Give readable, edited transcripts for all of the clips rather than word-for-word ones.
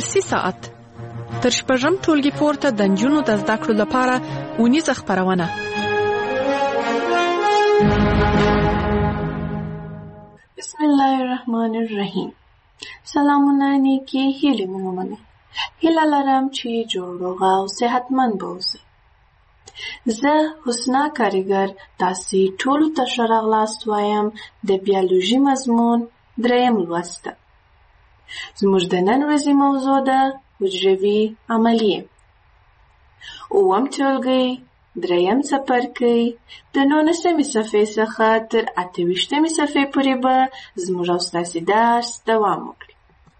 درسي ساعت تر شپږم ټولګي پورته د نجونو د زده کړو لپاره اونیزه خپرونه. بسم الله الرحمن الرحیم. سلامونه نیکی هیلې مې ومنئ. هیله لرم چې جوړ روغ او صحتمند به اوسئ. زه حسنا کاریګر تاسې ټولو ته ښه راغلاست وایم د بیولوژي مضمون 3 لوست ته. زموږ د نن ورځې موضوع ده حجروي عملیې. 9 ټولګی 3 څپرکی د 19 صفحې څخه تر 28 صفحې پورې به زموږ او ستاسې درس دوام وکړي.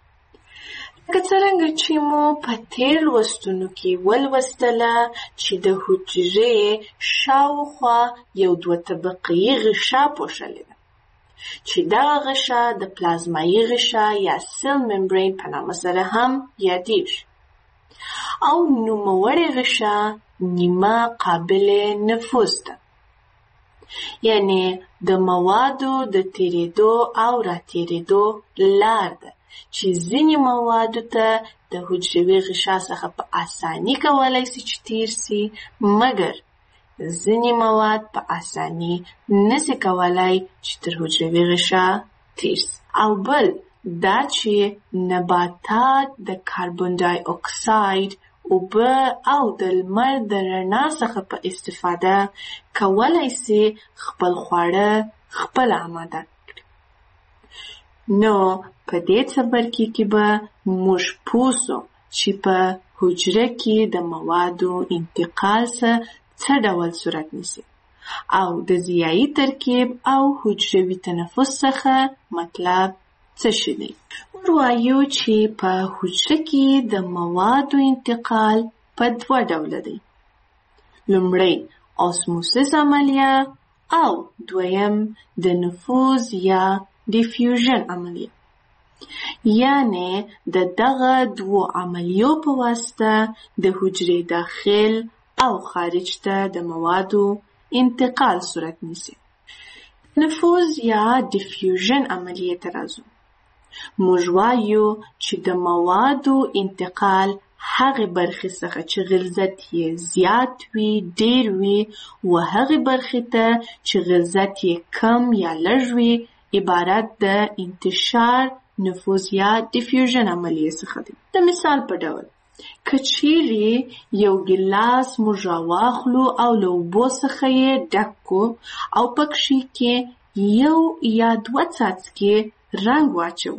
لکه څرنګه چې مو په تېر لوستونو کې ولوستله چې د حجرې شاوخوا یو 2 طبقې غشا پوښلې ده چې دغه غشا د پلازمایي غشا یا سیل ممبرین په نامه سره هم یادیږي او نوموړې غشا نیمه قابل نفوذ ده، یعنی د موادو د تیرېدو او راتېرېدو لار ده چې ځینې موادو ته د حجروي غشا څخه په اساني کولی سي چې تیر سي، مګر ځینې مواد په اساني نسي کولی چې تر حجروي غشا تیر سي. او بل دا چې نباتات د کاربن ډای اکساید، اوبه او د لمر د رڼا څخه په استفاده کولی سي خپل خواړه خپله آماده کړي. نو په دې څپرکي کې به موږ پوه سو چې په حجره کې د موادو انتقال څه ډول صورت نیسي او د ضیایي ترکیب او حجروي تنفس څخه مطلب څه شی دی. موږ وایو چې په حجره کې د موادو انتقال په 2 ډوله دی. لومړی اسموسیس عملیه او دویم د نفوذ یا ډیفیوژن عملیه، یعنی د دغه 2 عملیو په واسطه د حجرې داخل او خارج ته د موادو انتقال صورت نیسي. نفوذ یا ډیفیوژن عملیه ته راځو. موږ وایو چې د موادو انتقال هغه برخې څخه چې غلظت یې زیات وي، ډیر وي، و هغه برخې ته چې غلظت یې کم یا لږ وي عبارت د انتشار، نفوذ یا ډیفیوژن عملیه څخه دی. د مثال په ډول که چیرې یو ګیلاس موږ راواخلو او له اوبو څخه یې ډک کړو او پکښې کې 1 یا 2 څاڅکي رنګ واچو،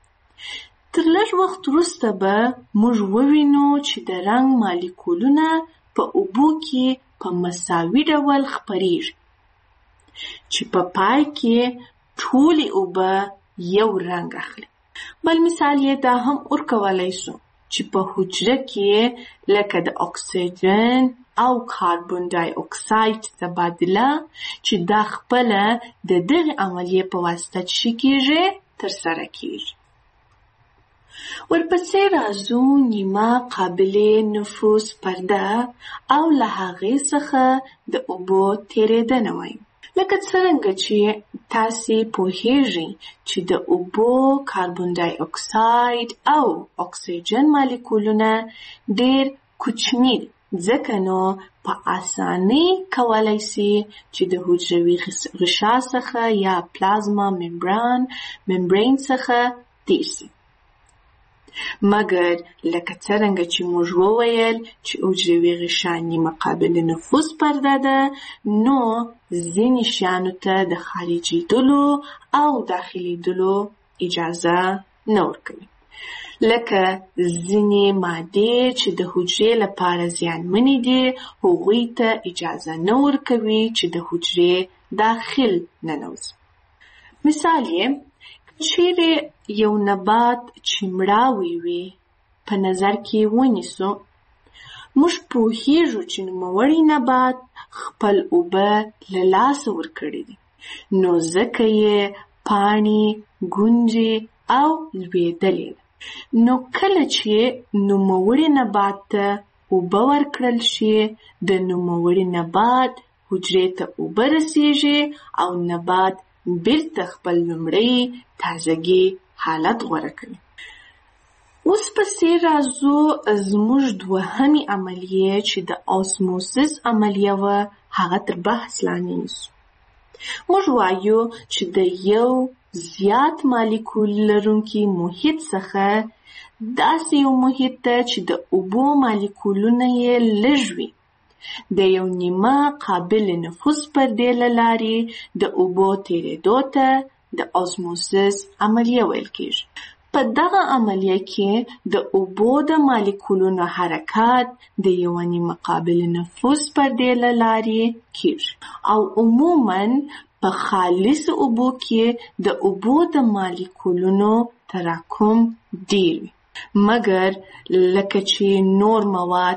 تر لږ وخت وروسته به موږ ووینو چې د رنګ مالیکولونه په اوبو کې په مساوي ډول خپریږي چې په پای کې ټولې اوبه یو رنګ اخلي. بل مثال یې دا هم ورکولی شو چې په حجره کې لکه د اکسیجن او کاربن ډای اکساید تبادله چې دا خپله د دغې عملیې په واسطه چې کېږي ترسره کېږي. ورپسې راځو نیمه قابل نفوذ پرده او له هغې څخه د اوبو تېرېدنه وایو. لکه څرنګه چې تاسې پوهیږئ چې د اوبو کاربن ډای اکساید او اکسیجن مالیکولونه ډېر کوچني دي، ځکه نو په اسانۍ کولی سي چې د حجروي غشا څخه یا پلازما ممبرین څخه تیر سي. مګر لکه څرنګه چې موږ وویل چې حجروي غشا نیمه قابل نفوذ پرده ده، نو ځینې شیانو ته د خارجېدلو او داخلېدلو اجازه نه ورکوي. لکه ځینې مادې چې د حجرې لپاره زیانمنې دي، هغوی ته اجازه نه ورکوي چې د حجرې داخل ننوځي. مثال یې چیرې یو نبات چې مړاوی وي په نظر کې ونیسو، موږ پوهیږو چې نوموړی نبات خپل اوبه له لاسه ورکړي دي، نو ځکه یې پاڼې، ګونجې او لوېدلې ده. نو کله چې نوموړي نبات ته اوبه ورکړل شي، د نوموړي نبات حجرې ته اوبه رسیږي او نبات بیرته خپل لومړی تازګي حالت غوره کوي. اوس پسې راځو زموږ دوهمې عملیه چې د آسموسیس عملیه وه هغه تر بحث لاندې نیسو. موږ وایو چې د یو زیات مالیکول لرونکي محیط څخه داسې یو محیط ته چې د اوبو مالیکولونه یې لږ وي د یو نیمه قابل نفوذ پردې له لارې د اوبو تېرېدو ته د آسموسیس عملیه ویل کېږي. په دغه عملیه کې د اوبو د مالیکولونو حرکت د یو نیمه قابل نفوذ پردې له لارې کېږي او عموماً په خالص اوبو کې د اوبو د مالیکولونو تراکم ډېر وي. مګر لکه چې نور مواد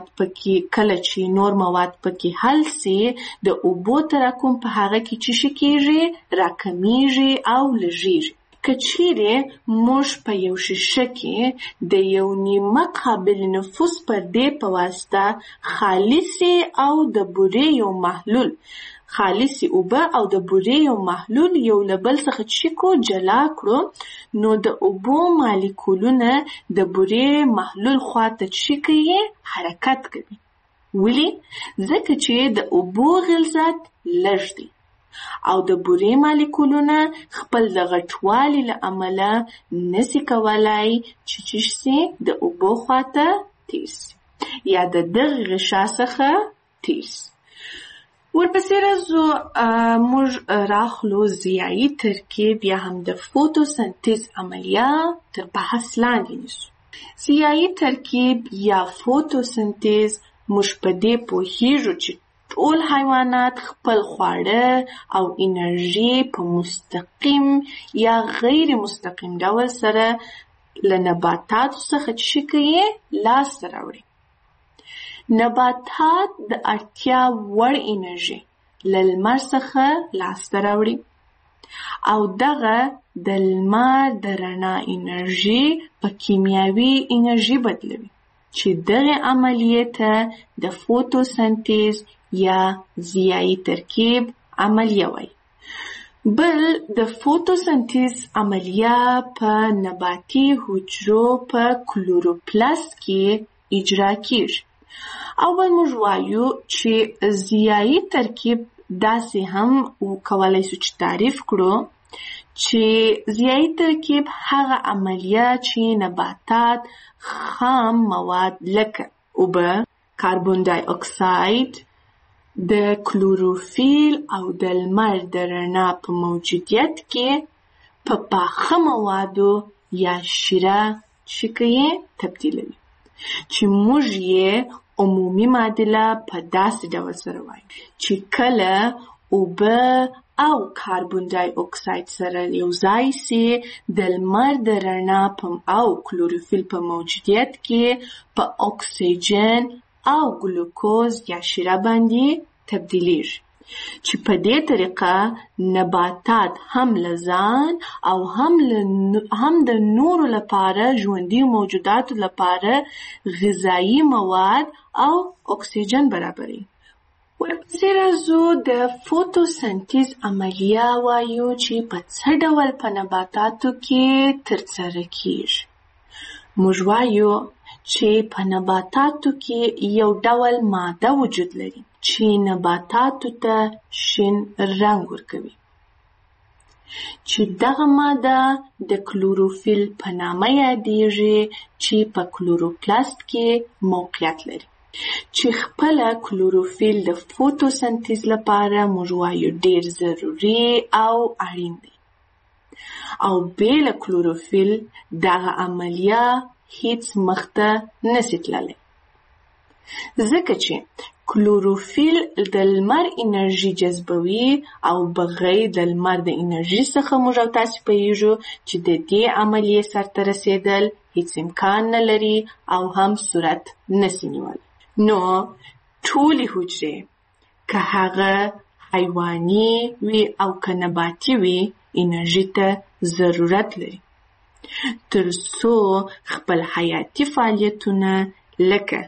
پکې حل سي د اوبو تراکم په هغه کې څه شي کېږي؟ راکمیږي او لږیږي. که چیرې موږ په یو شیشه کې د یو نیمه قابل نفوذ پردې په واسطه خالصې او د بورې یو محلول خالصې اوبه او د بورې یو محلول یو له بل څخه جلا کړو نو د اوبو مالیکولونه د بورې محلول خواته کوي؟ حرکت کوي. ولې؟ ځکه چې د اوبو غلظت لږ دی او د بورې مالیکولونه خپل د غټوالي له امله نسي کولای چې د اوبو خواته تېر سي یا د دغه غشا څخه تېر سي. ورپسې راځو موږ راخلو ضیایي ترکیب یا هم د فوتوسنتیز عملیه تر بحث لاندې نیسو. ضیایي ترکیب یا فوتوسنتیز موږ په دې پوهیږو چې ټول حیوانات خپل خواړه او انرژي په مستقیم یا غیر مستقیم ډول سره له نباتاتو څخه کوي؟ لاسته راوړي. نباتات د اړتیا وړ انرژي له لمر څخه لاسته راوړي او دغه د لمر د رڼا انرژي په کیمیاوي انرژي بدلوي چې دغه عملیه ته د فوتوسنتیز یا ضیایي ترکیب عملیه وایي. بل د فوتوسنتیز عملیه په نباتي حجرو په کلوروپلاست کې اجرا کیږي. او بل موږ وایو چې ضیایي ترکیب داسې هم کولای شو چې تعریف کړو چې ضیایي ترکیب هغه عملیه چې نباتات خام مواد لکه اوبه، کاربن دای اکساید، د کلوروفیل او د لمر د رڼا په موجودیت کې په پاخه موادو یا شیره تبدیلوي چې موږ یې عمومي معادله په داسې ډول سره وایو چې کله اوبه او کاربن دای اکساید سره یو ځای سي د لمر د رڼا او کلوروفیل په موجودیت کې په اکسیجن او ګلوکوز یا شیره باندې تبدیلیږي چې په دې طریقه نباتات هم له ځان او هم د نورو لپاره ژوندي موجوداتو لپاره غذایی مواد او اکسیجن برابروي. ورپسې راځو د فوتوسنتیز عملیه وایو چې په څه ډول په نباتاتو کې ترسره کیږي. موږ وایو چې په نباتاتو کې یو ډول ماده وجود لري چې نباتاتو ته شین رنګ ورکوي چې دغه ماده د کلوروفیل په نامه یادیږي چې په کلوروپلاست کې موقعیت لري چې خپل کلوروفیل د فوتوسنتیز لپاره موږ وایو ډیر ضروري او اړین دی او بېله کلوروفیل دغه عملیه هیڅ مخته نشي تللی ځکه چې کلوروفیل د لمر انرژي جذبوي او بغیر د لمر د انرژي څخه موږ او تاسو پوهیږو چې د دې عملیې سرته رسیدل هیڅ امکان نه لري او هم صورت نشي نیولی. نو ټولې حجرې که هغه حیواني وي او که نباتي وي انرژي ته ضرورت لري تر څو خپل حیاتي فعالیتونه لکه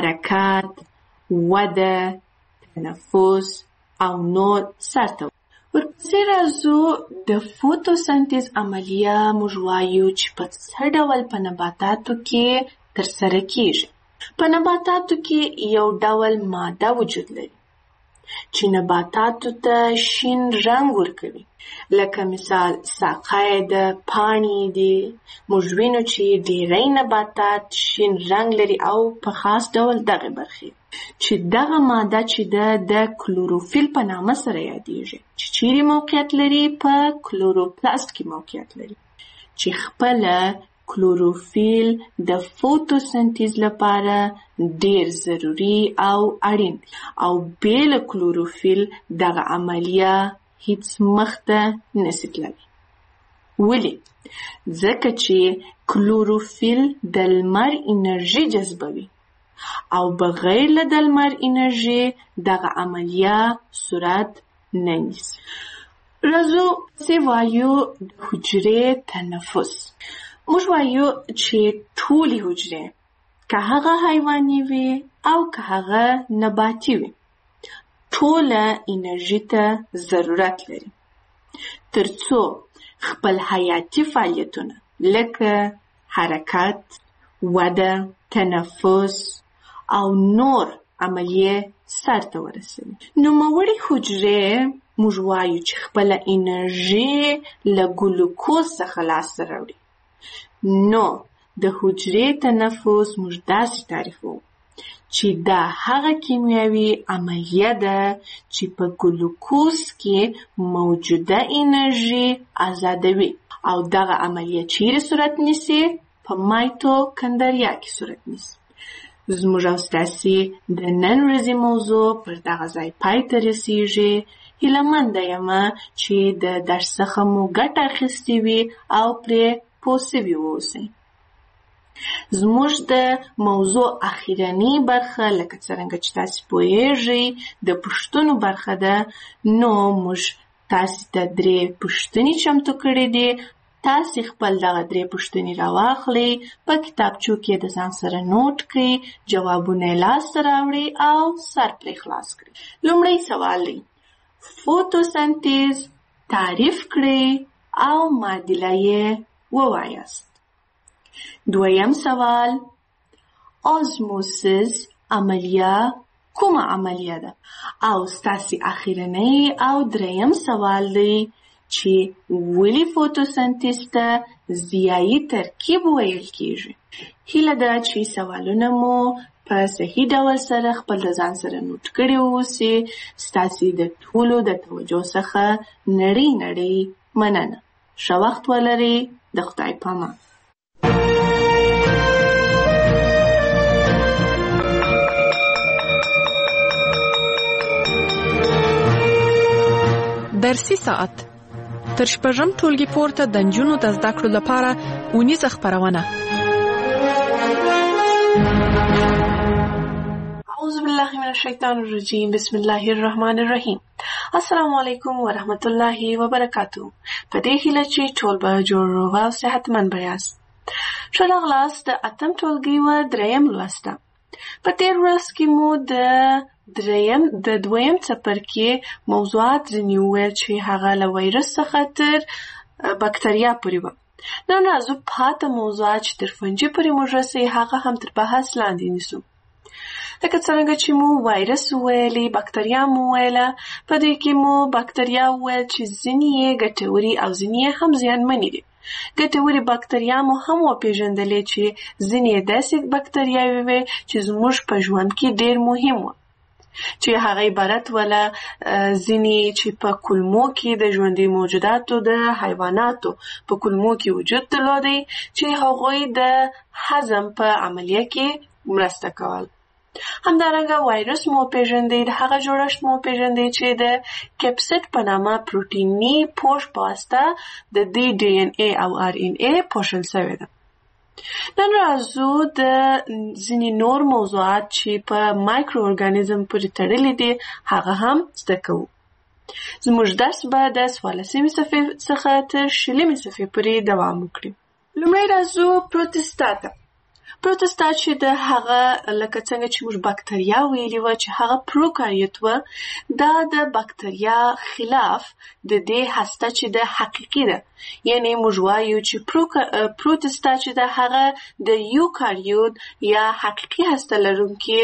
حرکت، وده، تنفس او نور سرته. ورپسې راځو د فوتوسنتیز عملیه موږ وایو چې په څه ډول په نباتاتو کې ترسره کیږي. په نباتاتو کې یو ډول ماده وجود لري چې نباتاتو ته شین رنګ ورکوي. لکه مثال ساقه د پاڼې دي. موږ وینو چې ډیری نباتات شین رنګ لري او په خاص ډول دغه برخې چې دغه ماده چې د کلوروفیل په نامه سره یادیږي چې چیرې موقعیت لري په کلوروپلاست کې موقعیت لري چې خپل کلوروفیل د فوتوسنتیز لپاره ډیر ضروری او اړین او بېل کلوروفیل دغه عملیه هیڅ مخته نشي تللی. ولې؟ ځکه چې کلوروفیل د لمر انرژي جذبوي او بغیر له د لمر انرژي دغه عملیه صورت نه نیسي. راځو چې وایو د حجرې تنفس. موږ وایو چې ټولې حجرې که هغه حیواني وي او که هغه نباتي وي ټوله انرژي ته ضرورت لري ترڅو خپل حیاتي فعالیتونه لکه حرکت، وده، تنفس او نور عملیې سرته ورسوي. نوموړې حجرې موږ وایو چې خپل انرژي له ګلوکوز څخه لاسته راوړي. نو د حجرې تنفس موږ داسې تعریفوو چې دا هغه کیمیاوي عملیه ده چې په ګلوکوز کې موجوده انرژي آزادوي او دغه عملیه چیرې صورت نیسي؟ په مایتوکندریا کې صورت نیسي. زموږ او ستاسې د نن ورځې موضوع پر دغه ځای پای ته رسیږي. هیلهمنده یمه چې د درس څخه مو ګټه اخیستې وي او پرې پوه سوي واوسئ. زموږ د موضوع اخیرنۍ برخه لکه څرنګه چې تاسې پوهیږئ د پوښتنو برخه ده. نو موږ تاسې ته 3 پوښتنې چمتو کړې دي. تاسې خپل دغه 3 پوښتنې راواخلئ، په کتابچو کې د ځان سره نوٹ کړئ، جوابونه یې لاسته راوړئ او سر پرې خلاص کړئ. لومړی سوال دی فوتوسنتیز تعریف کړئ او معادله یې ووایاست. دویم سوال آزموسیس عملیه کومه عملیه ده؟ او ستاسې اخیرنۍ او دریم سوال دی چې ولې فوتوسنتیز ته ضیایي ترکیب ویل کیږي. هیله ده چې سوالونه مو په صحیح ډول سره خپل ځان سره نوٹ کړي اوسئ. ستاسې د ټولو د توجه څخه نړۍ مننه. ښه وخت ولرئ. د خدای پامان. درسي ساعت تر شپږم ټولګي پورته د نجونو د زده کړو لپاره اونیزه خپرونه. اعوذ بالله من الشیطان الرجیم. بسم الله الرحمن الرحیم. السلام علیکم ورحمت الله وبرکاتو. په دې هیله چې ټول به جوړ روغ او صحتمند به یاست. ښه راغلاست د 8م ټولګي و 3م لوسته. په تیر ورځ کې مو د دویم څپرکي موضوعات ځینې وویل چې هغه له وایرس څخه تر بکتریا پورې وه. نن راځو پاته موضوعات چې تر فنجي پورې موږ رسوي هغه هم تر بحث لاندې نیسو. لکه څرنګه چې مو وایرس وویلې، بکتریا مو وویله. په دې کې مو بکتریا وویل چې ځینې یې ګټورې او ځینې یې هم زیانمنې دي. ګټورې بکتریا مو هم وپېژندلې چې ځینې یې داسې بکتریاوې وې چې زموږ په ژوند کې ډېر مهم وه چې هغه عبارت وله ځینې چې په کولمو کې د ژوندي موجوداتو د حیواناتو په کولمو کې وجود درلودی چې هغوی د هضم په عملیه کې مرسته کول. همدارنګه وایرس مو پیژندئ، د هغه جوړښت مو پیژندئ چې د کیپسیډ په نامه پروټیني پوښ په واسطه د دې ډي ان اے او ار ان اے پوښل شوی ده. نن راځو د ځینې نور موضوعات چې په مایکرو ارګانیزم پورې تړلي دي هغه هم زده کوو. زموږ درس به د 14مې صفحې څخه تر 20مې صفحې پورې دوام وکړي. لومړی راځو پروتستا ته. پروتستا چې د هغه لکه څنګه چې موږ بکتریا ویلي وه چې هغه پروکاریوت وه، دا د بکتریا خلاف د دې هسته چې د حقیقي ده، یعنی موږ وایو چې پروتستا چې د هغه د یوکاریوت یا حقیقي هسته لرونکي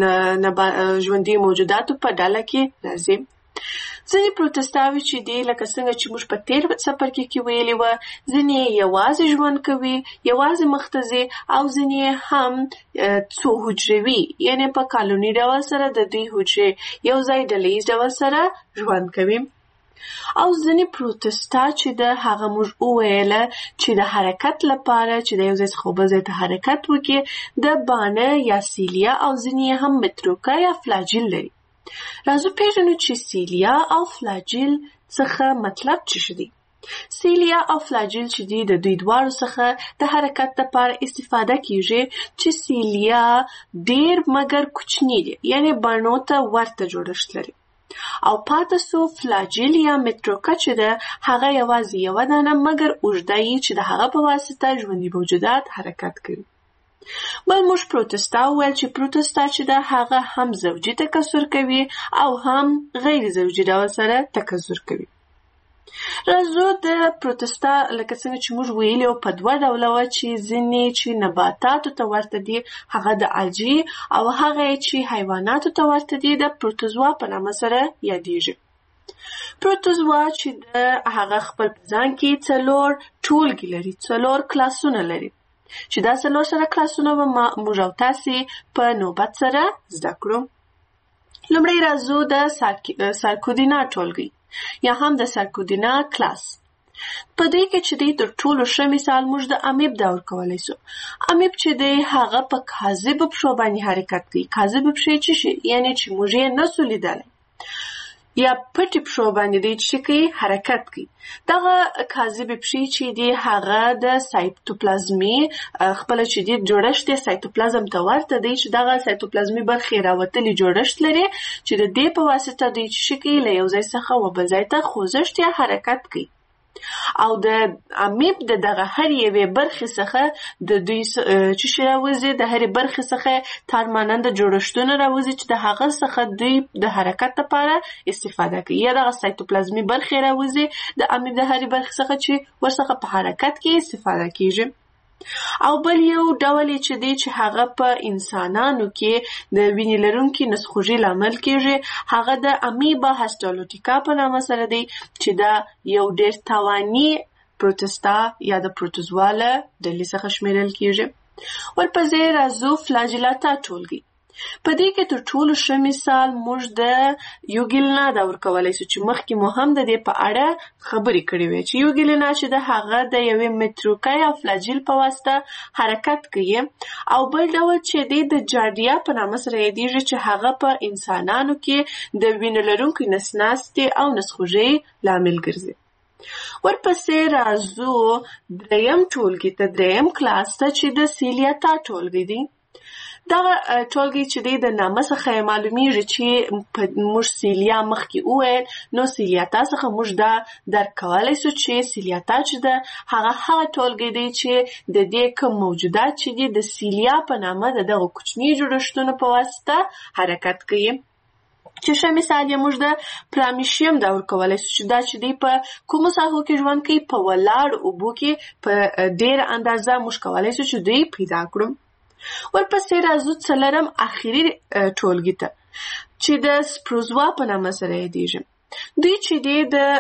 ژوندي موجوداتو په ډله کې راځي. ځینې پروتستاوي چې دي لکه څنګه چې موږ په تیر څپرکي کې ویلي وه، ځینې یوازې ژوند کوي، یوازې مخ ته ځي، او ځینې هم څو حجروي، یعنی په کالوني ډول سره د دوی حجرې یو ځای ډلیز ډول سره ژوند کوي. او ځینې پروتستا چې د هغه موږ وویله چې د حرکت لپاره چې د یو ځای څخه بل ځای ته حرکت وکړي د بانه یا سیلیا او ځینې هم متروکه یا فلاجیل لري. راځو پیژنو چې سیلیا او فلاجیل څخه مطلب څه دی. سیلیا او فلاجیل چې دی د دوی دواړو څخه د حرکت لپاره استفاده کیږي چې سیلیا ډیر مګر کوچنی دی، یعنی بڼو ته ورته جوړښت لري، او پاتې سو فلاجیل یا متروکه چې ده هغه یوازې یوه دانه مګر اوږده یي چې د هغه په واسطه ژوندي موجودات حرکت کوي. بل موږ پروتستا وویل چې پروتستا چې ده هغه هم زوجي تکثر کوي او هم غیر زوجي ډول سره تکثر کوي. راځو د پروتستا لکه څنګه چې موږ ویلي په دوه ډوله وه چې ځینې چې نباتاتو ته ورته دي هغه د الجی او هغه چې حیواناتو ته ورته دي د پروتوزوا په نامه سره یادیږي. پروتوزوا چې د هغه خپل په ځان کې 4 ټولګي لري، 4 کلاسونه لري، چې دا 4 سره کلاسونه به موږ او تاسې په نوبت سره زده کړو. لومړی راځو د سارکودینا ټولګي یا هم د سارکودینا کلاس. په دې کې چې دی تر ټولو ښه مثال موږ د امیب دا ورکولی سو. امیب چې دی هغه په کاذبو پښو باندې حرکت کوي. کاذبې پښې څه شي؟ یعنی چې موږ یې نسو لیدلی، یا پټې پښو باندې دی چې کوي حرکت کوي. دغه کاذبې پښې چې دی هغه د سایتوپلازمي خپله چې دی جوړښت یې سایتوپلازم ته ورته دی چې دغه سایتوپلازمي برخې راوتلي جوړښت لري چې د دې په واسطه دوی چې کوي له یو ځای څخه و بل ځای ته خوځښت یا حرکت کوي. او د امیب د دغه هر یوې برخې څخه د دوی چې شي راوځي، د هرې برخې څخه تارماننده جوړښتونه راوځي چې د هغه څخه دوی د حرکت لپاره استفاده کوي، یا دغه سایتوپلازمي برخې راوځي د امیب د هرې برخې څخه چې ورڅخه په حرکت کې استفاده کیږي. او بل یو ډول چې دی چې هغه په انسانانو کې د وینې لرونکي نسخوږي لامل کیږي، هغه د امیبا هسټالوټیکا په نامه سره دی چې دا یو ډیر تاواني پروتستا یا د پروتوزوا له ډلې څخه شمیرل کیږي. ورپسې راځو فلاجیلاتا ټولګي. په دې کې تر ټولو ښه مثال موږ د یوګیلنا دا ورکولی سو چې مخکې مو هم د دې په اړه خبرې کړې وې چې یوګیلنا چې د هغه د یوې متروکه یا فلاجیل په واسطه حرکت کوي. او بل ډول چې دی د جاردیا په نامه سره یادیږي چې هغه په انسانانو کې د وینې لرونکي نسناستې او نسخوږۍ لامل ګرځي. ورپسې راځو دریم ټولګي ته، دریم کلاس ته چې د سیلیاتا ټولګي دی. دغه ټولګي چې دی د نامه څخه معلومیږي چې موږ سیلیا مخکې وویل، نو سیلیاتا څخه موږ دا درک کولی سو چې سیلیاتا چې ده هغه ټولګي دی چې د دې کوم موجودات چې دي د سیلیا په نامه د دغه کوچني جوړښتونو په واسطه حرکت کوي. چې ښه مثال یې موږ د پرامیشیم دا ورکولی سو چې دا چې دی په کومو ساحو کې ژوند کوي، په ولاړو اوبو کې په ډېره اندازه موږ کولی سو چې دوی پیدا کړو. ورپسې راځو څلورم اخري ټولګي ته چې د سپروزوا په نامه سره یادیږي. دوی چې دی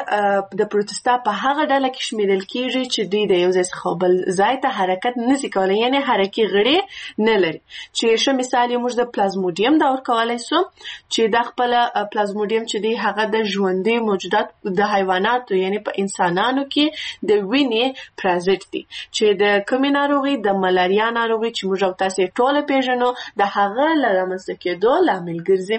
د پروتستا په هغه ډله کې شمیرل کیږي چې دوی د یو ځای څخه بل ځای ته حرکت نشي کولی، یعنی حرکي غړي نه لري. چې ښه مثال یې موږ د پلازموډیم دا ورکولی سو چې دا خپله پلازموډیم چې دی هغه د ژوندي موجودات د حیواناتو یعنی په انسانانو کې د وینې پرازیت دی چې د کومې ناروغي، د ملاریا ناروغي چې موږ او تاسې ټوله پیژنو د هغه له رامنځته کېدو لامل ګرځي.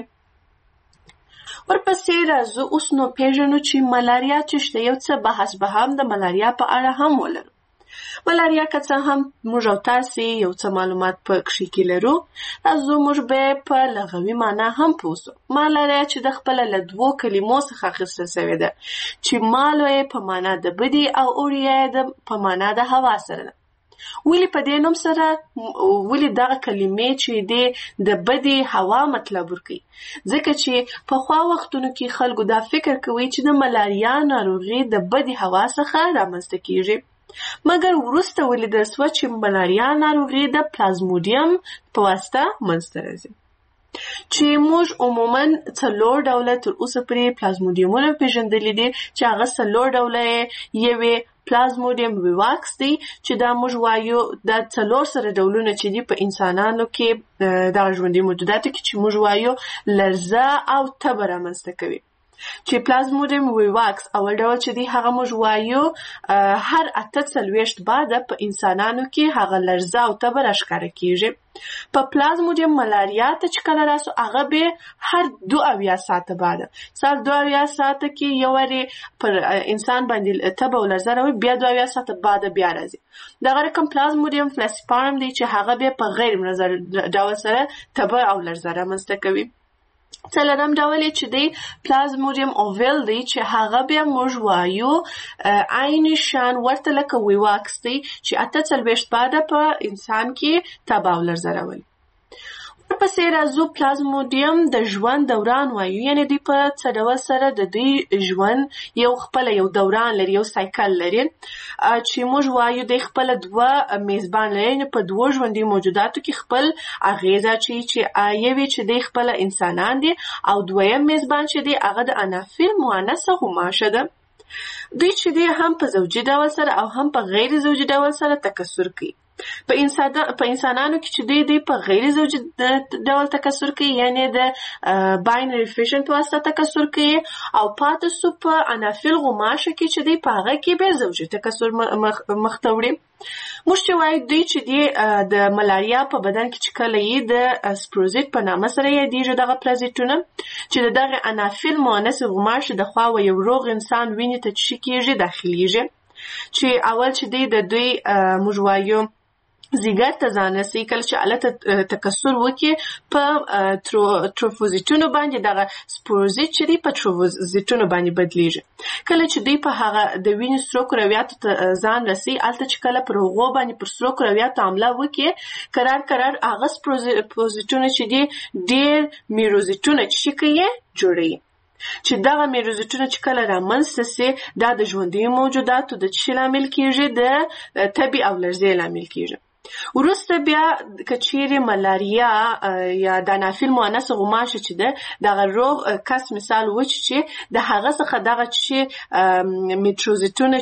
ورپسې راځو اوس نو پیژنو چې ملاریا څه شته. یو څه بحث به هم د ملاریا په اړه هم ولرو. ملاریا که څه هم موږ او تاسې یو څه معلومات په کښې کې لرو، راځو موږ به په لغوي معنا هم پوه سو. ملاریا چې د خپله له 2 کلمو څخه اخیستل سوې ده چې مالو یې په معنا د بدي او اوریا یې په معنا د هوا سره ده. ولې په دې نوم سره ولې دغه کلمې چې د بدې هوا مطلب ورکوي؟ ځکه چې پخوا وختونو کې خلکو دا فکر کوي چې د ملاریا ناروغي د بدې هوا څخه رامنځته کیږي، مګر وروسته ولیدل سوه چې ملاریا ناروغي د پلازمودیم په واسطه منځته راځي، چې موږ عموما 4 ډوله تر اوسه پورې پلازمودیمونه پیژندلي دي، چې هغه 4 ډوله یې پلازمودیم ویواکس دی، چې دا موږ وایو دا 4 سره ډولونه چې دي په انسانانو کې دغه ژوندي موجوداتو کې چې موږ وایو لرزه او تبه رامنځته کوي. چې پلازمودیم ویواکس اول ډول چې دی هغه موږ وایو هر 48 بعده په انسانانو کې هغه لرزه او تبه راښکاره کیږي. په پلازمودیم ملاریا ته چې کله راسو هغه به هر 72 ساعته بعده، سال 72 ساعته کې یو وری پر انسان باندې تبه او لرزه راوي، بیا 72 ساعته بعده بیا راځي. دغه رقم پلازمودیم فلاسپارم دی چې هغه به په غیر منظر ډول سره تبه او لرزه رامنځته کوي. 4 ډول چې دی پلازمودیم اوویل دی چې هغه بیا موږ وایو عین شان ورته لکه ویواکس دی چې 48 بعده په انسان کې تبه او لرزه راولي. ورپسې راځو پلازمودیم د ژوند دوران وایو، یعنی دوی په څه ډول سره د دوی ژوند یو خپله یو دوران لري، یو سایکل لري، چې موږ وایو دوی خپله 2 میزبان لري، یعنی په 2 ژوندي موجوداتو کې خپل اغیزه چې یوې چې دوی خپله انسانان دي او دویم میزبان چې دی هغه د انافیل مؤنثه غوماشه ده. دوی چې دی هم په زوجي ډول سره او هم په غیر زوجي ډول سره تکثر کوي. په انسانانو کې چې دوی په غیر زوجي ډول تکثر کوي، یعنی د باینری فیشن په واسطه تکثر کوي، او پاتې سو په انافیل غوماشه کې چې دوی په هغه کې به زوجي تکثر مخته وړي. موږ چې وایو دوی چې دی د ملاریا په بدن کې چې کله یې د سپروزیت په نامه سره یادیږي دغه پلازیتونه چې دغه انافیل مؤنث غوماشه د خوا و یو روغ انسان وینې ته چې کیږي داخليږي، چې اول چې دی د دوی موږ وایو زیګر ته ځان رسي، کله چې الته تکثر وکړي په تروفوزیتونو باندې دغه سپوروزیت چې دی په تروفوزیتونو باندې بدلیږي. کله چې دوی په هغه د وینې سرو کرویاتو ته ځان رسي، الته چې کله پر هغو باندې پر سرو کرویاتو حمله وکړي قرار هغه سپوروزیتونه چې دی ډېر میروزیتونه چې کوي جوړوي، چې دغه میروزیتونه چې کله رامنځته سي دا د ژوندي موجوداتو د څه لامل کیږي؟ د تبې او لرزې لامل کیږي. وروسته بیا کچېرې ملاریا یا د انافیل مؤنثه غوماشه چې ده دغه روغ کس مثال وچ چې د هغه څخه دغه چې میروزیتونه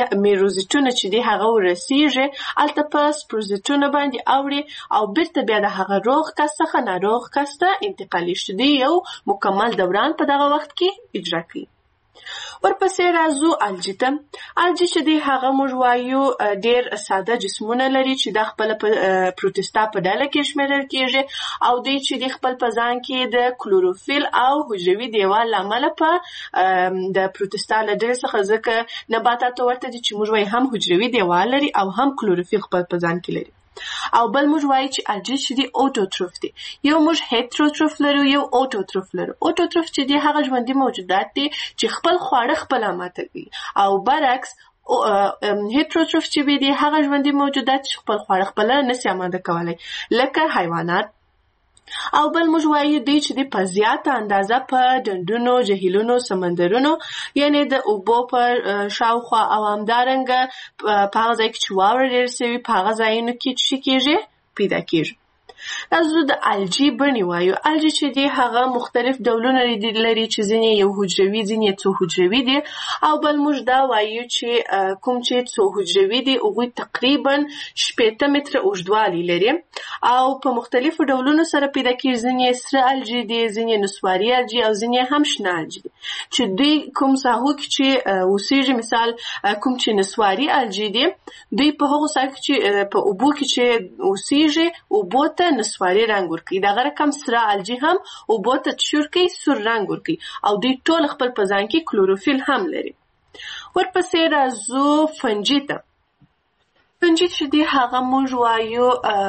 چې دی هغه ورسیږي الته په سپروزیتونه باندې اوړي او بیرته بیا د هغه روغ کس څخه ناروغ کس ته انتقالي شي، دی یو مکمل دوران په دغه وخت کې اجرا کوي. ورپسې راځو الجی ته. الجی چې دی هغه موږ وایو ډېر ساده جسمونه لري چې د خپل پروتستا په ډله کې شمیرل کیږي، او دوی چې د خپل په ځان کې د کلوروفیل او حجروي دیوال لامل په د پروتستا له ډلې څخه ځکه نباتاتو ورته دي چې موږ وایو هم حجروي دیوال لري او هم کلوروفیل خپل په ځان کې لري. او بل موږ وایو چې الجی چې دی اوټوټروف دی. یو موږ هیټروټروف لرو، یو اوټوټروف لرو. اوټوټروف چې دی هغه ژوندي موجودات دي چې خپل خواړه خپله ماته کوي، او برعکس هیټروټروف چې دی هغه ژوندي موجودات چې خپل خواړه خپله نسي اماده کولی، لکه حیوانات. او بل موږ وایو دوی چې دی په زیاته اندازه په ډنډونو، جهیلونو، سمندرونو، یعنی د اوبو په شاوخوا او همدارنګه په هغه ځای کې چې واوره ډېر سوي په هغه ځایونو کې چې کیږي پیدا کیږي. راځو د الجی بڼې وایو. الجی چې دی هغه مختلف ډولونه لري چې ځینې یو حجروي، ځینې څو حجروي دي، او بل موږ دا وایو چې کوم چې څو حجروي دي هغوی تقریبا 18 متره اوږدوالی لري او په مختلفو ډولونو سره پیدا کیږي. ځینې سره الجی دي، ځینې نسواري الجی او ځینې هم شنه الجی دي چې دوی کوم ساحو کې چې اوسیږي. مثال کوم چې نسواري الجی دي دوی په هغو ساحو کې چې په اوبو کې چې اوسیږي اوبو ته نسواري رنګ ورکوي، دغه رقم سره الجی هم اوبو ته چور کوي، سور رنګ ورکوي، او دوی ټول خپل په ځان کې کلوروفیل هم لري. ورپسې راځو فنجي ته. فنجي چې دی هغه موږ وایو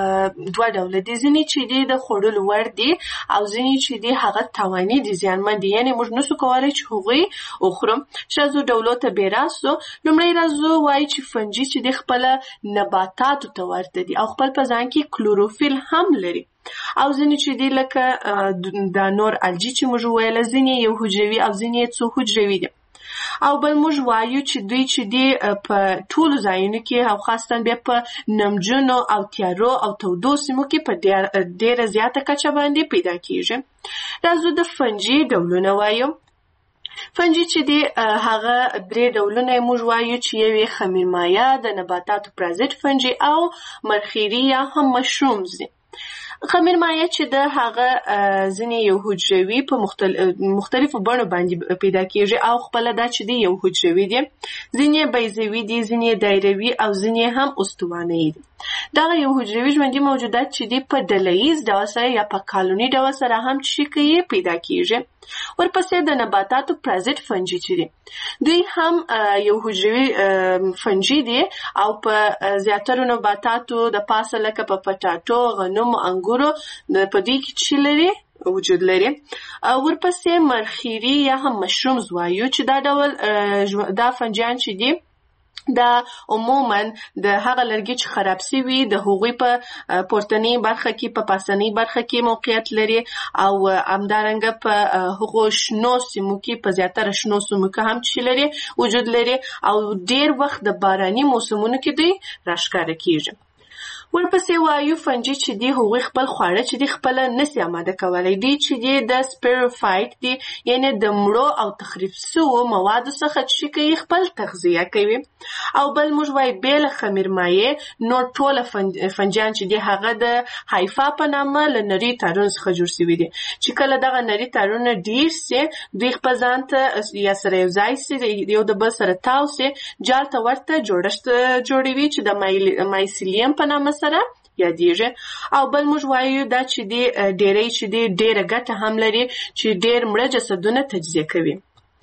دوه ډوله دي. ځینې چې دی د خوړلو وړ دي او ځینې چې دی هغه تاواني دي، زیانمن دي، یعنې موږ نسو کولی چې هغوی وخورو. چې راځو ډولو ته بې راسو. لومړی راځو وایي چې فنجي چې دی خپله نباتاتو ته ورته دي او خپل په ځان کې کلوروفیل هم لري. او ځینې چې دی لکه دا نور الجی چې موږ ویله، ځینې یو حجروي او ځینې څو حجروي دي. او بل موږ وایو چې دوی چې دی په ټولو ځایونو کې او خاصتاً بیا په نمجنو او تیارو او تودو سیمو کې په ډېره زیاته کچه باندې پیدا کیږي. راځو د فنجي ډولونه وایو. فنجي چې دی هغه درې ډولونه موږ وایو چې یو یې خمیرمایه، د نباتاتو پرازیت فنجي او مرخیري یا هم مشرومز دي. خمیرمایه چې د هغه ځینې یو حجروي په مختلفو بڼو باندې پیدا کیږي او خپله دا چې دی یو حجروي دي، ځینې بیضوي دي، ځینې دایروي او ځینې هم استوانه‌یي دي. دغه یو حجروي ژوندي موجودات چې دی په ډلهییز ډول سره یا په کالوني ډول سره هم چې کوي پیدا کیږي. ورپسې د نباتاتو پرازیت فنجي چې دي دوی هم یو حجروي فنجي دي او په زیاترو نباتاتو د پاسه لکه په پټاټو، غنمو، انګورو په دې کې چې لري وجود لري. ورپسې مرخیري یا هم مشرومز وایو چې دا ډول دا فنجیان چې دي دا عموماً د هغه لرګي چې خراب سوي د هغوی په پورتنۍ برخه کې په پاسنۍ برخه کې موقعیت لري او همدارنګه په هغو شنو سیمو کې په زیاتره شنو سیمو کې هم چې لري وجود لري او ډېر وخت د باراني موسمونو کې دوی راښکاره کیږي. ورپسې وایو فنجي چې دی هغوی خپل خواړه چې دی خپله نسي آماده کولی. دوی چې دی د سپیروفایټ دی، یعنې د مړو او تخریب سوو موادو څخه چې کوي خپل تغذیه کوي. او بل موږ وایو بې له خمیرمایې نور ټوله فنجیان چې دی هغه د هایفا په نامه له نري تارونو څخه جوړ سوي دي. چې کله دغه نري تارونه ډېر سي دوی خپل ځان ته یا سره یو ځای سي، یو د بل سره تاو سي، جال ته ورته جوړښت جوړوي چې د مایسیلیم په نامه سره یادیږي. او بل موږ وایو دا چې دی ډېری چې دی ډېره ګټه هم لري چې ډېر مړه جسدونه تجزیه کوي.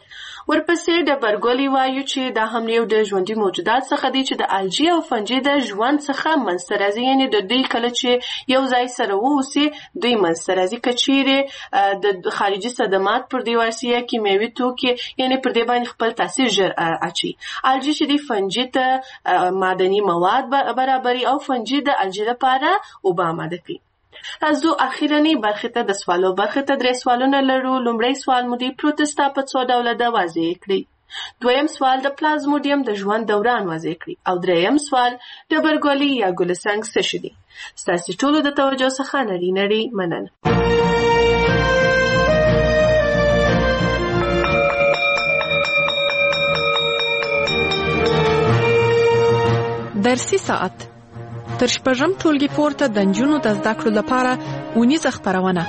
ورپسې ډبرګولي وایو چې دا هم یو د ژوندي موجودات څخه دی چې د الجی او فنجي د ژوند څخه منځته راځي، یعنې د دوی کله چې یو ځای سره واوسي دوی منځته راځي. که چیرې د خارجي صدمات پر دې ورسي یا کیمیاوي توکي یعنې پر دې باندې خپل تاثیر ژر اچوي. الجی چې دی فنجي ته معدني مواد برابري او فنجي د الجی لپاره اوبه آماده کوي. راځو اخیرنۍ برخې ته د سوالو برخې ته 3 سوالونه لرو. لومړی سوال مو دی پروتستا په څو ډوله ده واضح کړئ. دویم سوال د پلازموډیم د ژوند دوران واضح کړئ. او دریم سوال ډبرګولي یا ګلسنګ څه شي دي. ستاسې ټولو د توجه څخه نړۍ مننه. درسي ساعت تر شپږم ټولګي پورته د نجونو د زده کړو لپاره اونیزه خپرونه.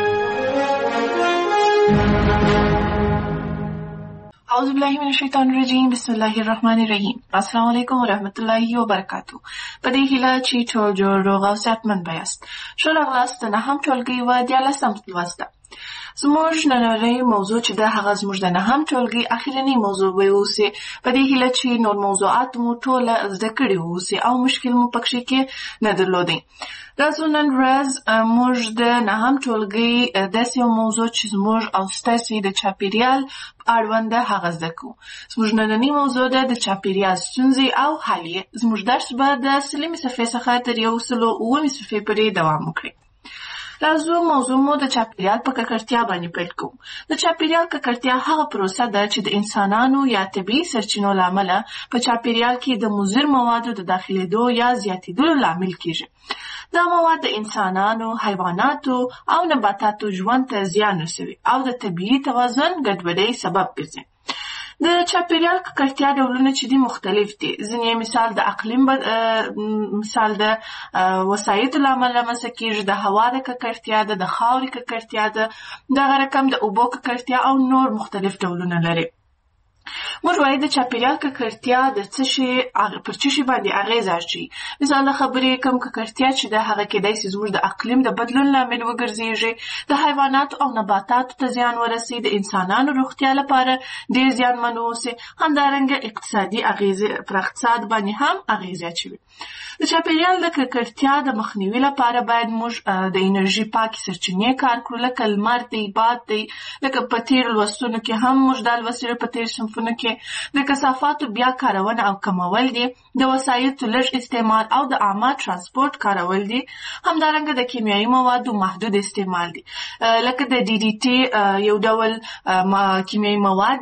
اعوذ بالله من الشیطان الرجیم، بسم الله الرحمن الرحیم. السلام علیکم و رحمت الله وبرکاتو. په دې هیله چې ټول جوړ روغ او صحتمند یاست. ښه راغلاست د 9م ټولګي و 14م لوست ته. زموږ نننۍ موضوع چې ده هغه زموږ د 9م ټولګي اخیرنۍ موضوع به اوسي. په دې هیله چې نور موضوعات مو ټوله زده کړي اوسي او مشکل مو پکښې کې نه درلودی. راځو نن ورځ موږ د 9م ټولګي داسې یو موضوع چې زموږ او ستاسې د چاپیریال اړوند ده هغه زده کوو. زموږ نننۍ موضوع ده د چاپیریال ستونزې او حل یې. زموږ درس به د 100مې صفحې څخه تر 109مې صفحې پورې دوام وکړي. راځو موضوع مو د چاپیریال په ککړتیا باندې پیل کوو. د چاپیریال ککړتیا هغه پروسه ده چې د انسانانو یا طبیعي سرچینو له امله په چاپیریال کې د مضر موادو د داخلېدو یا زیاتېدلو لامل کیږي. دا مواد د انسانانو، حیواناتو او نباتاتو ژوند ته زیان رسوي او د طبیعي توازن ګډوډۍ سبب ګرځي. د چاپیریال ککړتیا ډولونه چې دي مختلف دي. ځینې مثال د اقلیم مثال د وسایطو له امله رامنځته کېږي، د هوا د ککړتیا ده، د خاورې ککړتیا ده، دغه رقم د اوبو ککړتیا او نور مختلف ډولونه لري. موږ وایو د چاپیریال ککړتیا د څه شي پر څه شي باندې اغیز اچوي. مثال خبرې کوم ککړتیا چې د هغه کېدای شي زموږ د اقلیم د بدلون لامل وګرځيږي، د حیواناتو او نباتاتو ته زیان ورسي، د انسانانو روغتیا لپاره ډیر زیانمن اوسي، همدارنګه اقتصادي اغیز پر اقتصاد باندې هم اغیز اچوي. د چاپیریال د ککړتیا د مخنیوي لپاره باید موږ د انرژي پاکې سرچینې کار کړو، لکه لمر دی، باد دی، لکه په تیر لوستونو کې هم موږ دا لوستل په تیر صنفونو کې د کثافاتو بیا کارونه او کمول دي، د وسایطو لږ استعمال او د عامه ترانسپورت کارول دي، همدارنګه د کیمیاوي موادو محدود استعمال دي، لکه د DDT یو ډول کیمیاوي مواد